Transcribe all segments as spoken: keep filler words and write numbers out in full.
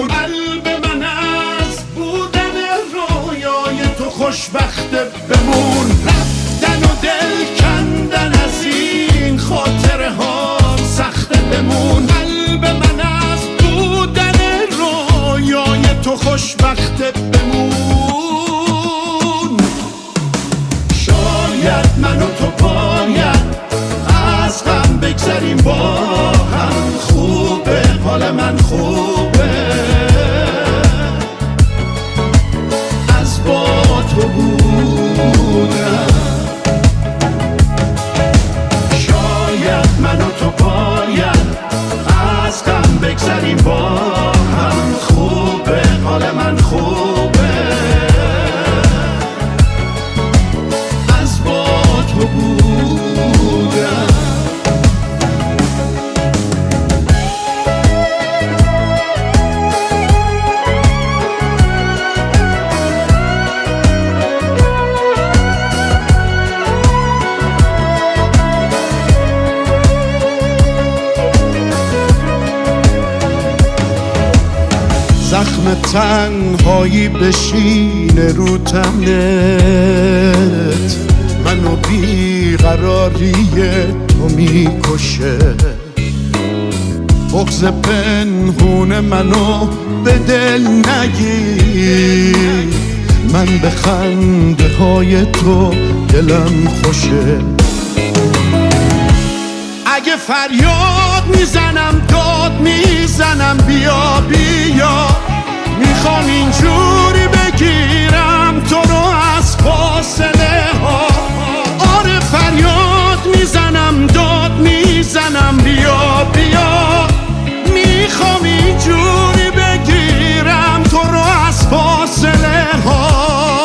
بمون. قلب من از بودن رویای تو خوشبخته بمون. رفتن و دل کندن از این خاطره ها سخته بمون. قلب من از بودن رویای تو خوشبخته بمون. شاید من و تو باید از غم بگذریم با هم. خوبه حال من خوبه از با تو بودم. شاید من و تو باید از غم بگذریم با هم. خوبه حال من خوبه از با تو بودم. زخم تنهایی بشینه رو تنت. منو بیقراری تو میکشه. بغض پنهون منو به دل نگیر. من به خنده های تو دلم خوشه. اگه فریاد میزنم داد میزنم بیا بیا. میخوام اینجوری بگیرم تو رو از فاصله ها. آره فریاد میزنم داد میزنم بیا بیا. میخوام اینجوری بگیرم تو رو از فاصله ها.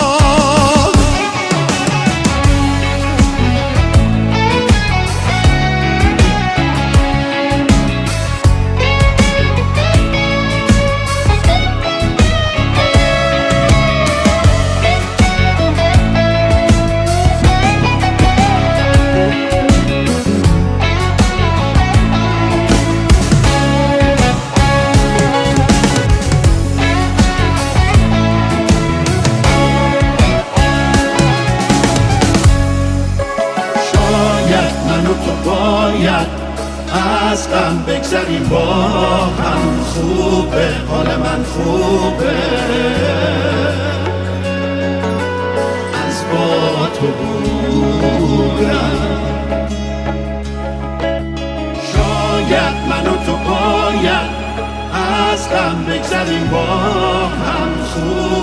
از غم بگذریم با هم. خوبه حال من خوبه از با تو بودم. شاید من و تو باید از غم بگذریم با هم. خوبه